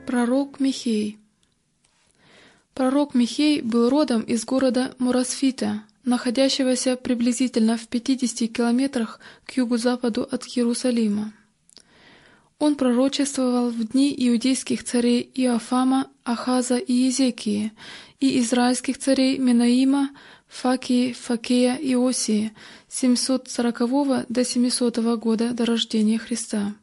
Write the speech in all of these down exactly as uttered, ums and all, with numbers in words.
Пророк Михей. Пророк Михей был родом из города Мурасфита, находящегося приблизительно в пятидесяти километрах к югу-западу от Иерусалима. Он пророчествовал в дни иудейских царей Иофама, Ахаза и Езекии, и израильских царей Менаима, Факии, Факея и Осии с семьсот сорокового до семисотого года до рождения Христа.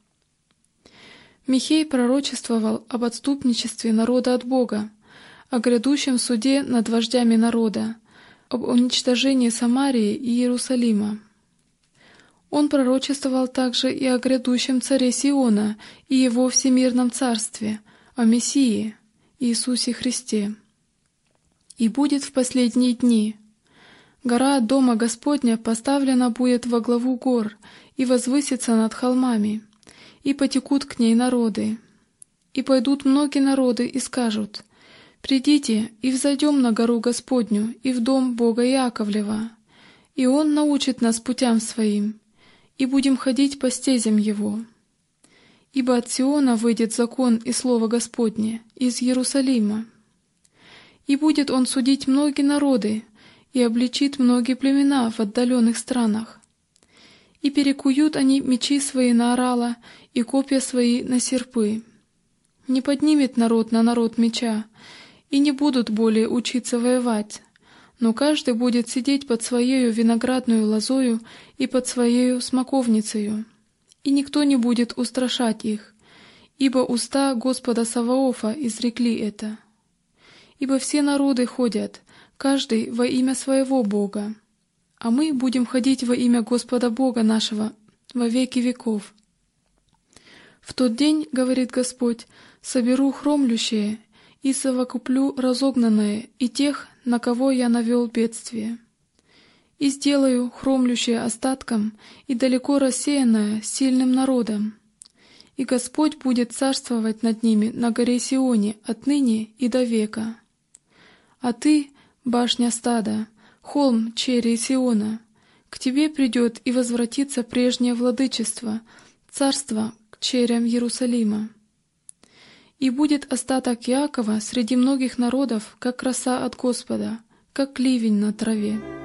Михей пророчествовал об отступничестве народа от Бога, о грядущем суде над вождями народа, об уничтожении Самарии и Иерусалима. Он пророчествовал также и о грядущем царе Сиона и его всемирном царстве, о Мессии, Иисусе Христе. «И будет в последние дни. Гора Дома Господня поставлена будет во главу гор и возвысится над холмами, и потекут к ней народы. И пойдут многие народы и скажут: придите и взойдем на гору Господню и в дом Бога Иаковлева, и Он научит нас путям Своим, и будем ходить по стезям Его. Ибо от Сиона выйдет закон и слово Господне из Иерусалима. И будет Он судить многие народы, и обличит многие племена в отдаленных странах. И перекуют они мечи свои на орала, и копья свои на серпы. Не поднимет народ на народ меча, и не будут более учиться воевать, но каждый будет сидеть под своею виноградную лозою и под своею смоковницею, и никто не будет устрашать их, ибо уста Господа Саваофа изрекли это. Ибо все народы ходят, каждый во имя своего Бога, а мы будем ходить во имя Господа Бога нашего во веки веков. В тот день, говорит Господь, соберу хромлющее и совокуплю разогнанное и тех, на кого я навел бедствие. И сделаю хромлющее остатком и далеко рассеянное сильным народом. И Господь будет царствовать над ними на горе Сионе отныне и до века. А ты, башня стада, холм черри Сиона, к тебе придет и возвратится прежнее владычество, царство к черям Иерусалима. И будет остаток Иакова среди многих народов, как роса от Господа, как ливень на траве.